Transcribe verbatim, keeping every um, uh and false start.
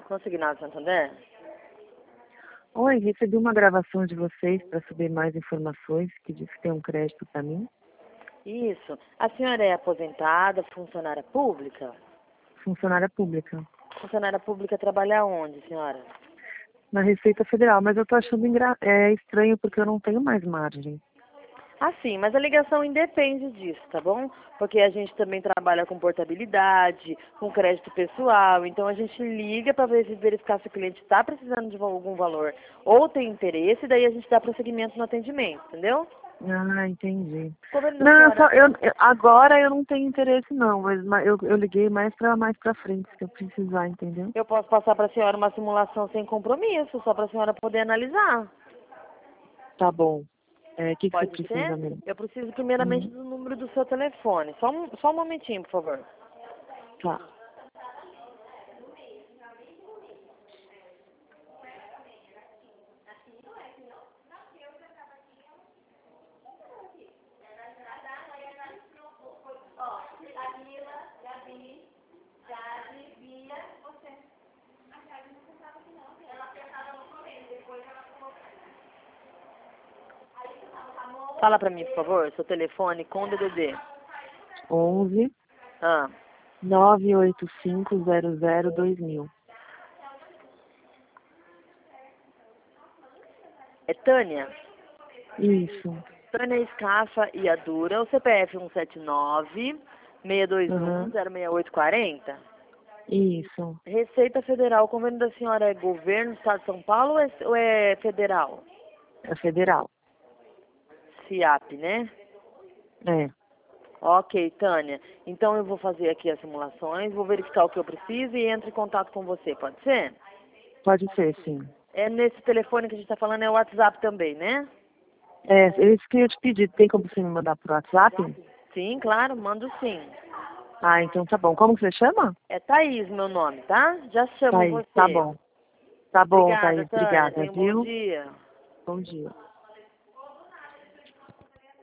Consignado Santander? Oi, recebi uma gravação de vocês para saber mais informações, que diz que tem um crédito para mim. Isso. A senhora é aposentada, funcionária pública? Funcionária pública. Funcionária pública trabalha onde, senhora? Na Receita Federal, mas eu tô achando engra... é estranho porque eu não tenho mais margem. Ah, sim, mas a ligação independe disso, tá bom? Porque a gente também trabalha com portabilidade, com crédito pessoal, então a gente liga para verificar se o cliente está precisando de algum valor ou tem interesse, daí a gente dá prosseguimento no atendimento, entendeu? Ah, entendi. Como da Não, eu senhora... só, eu, eu- agora eu não tenho interesse não, mas, mas eu, eu liguei mais pra, mais pra frente, se eu precisar, entendeu? Eu posso passar para a senhora uma simulação sem compromisso, só para a senhora poder analisar. Tá bom. É, o que, que você Pode precisa ser? mesmo? Eu preciso primeiramente Uhum. do número do seu telefone. Só um, só um momentinho, por favor. Tá. Fala para mim, por favor, seu telefone com D D D. onze, Ah, nove oito cinco zero zero dois mil. é Tânia? Isso. Tânia Escafa e Adura, o C P F um sete nove, seis dois um, Uhum. zero seis oito quatro zero. Isso. Receita Federal, o convênio da senhora é governo do Estado de São Paulo ou é, ou é federal? É federal. CIAP, né? É. Ok, Tânia. Então eu vou fazer aqui as simulações, vou verificar o que eu preciso e entro em contato com você, pode ser? Pode ser, sim. É nesse telefone que a gente está falando, é o WhatsApp também, né? É, isso que eu ia te pedir, tem como você me mandar por WhatsApp? Sim, claro, mando sim. Ah, então tá bom. Como que você chama? É Thaís meu nome, tá? Já chamo Thaís, tá você. bom. Tá bom, Obrigada, Thaís. Tânia. Obrigada, Tenha um bom viu? dia. Bom dia.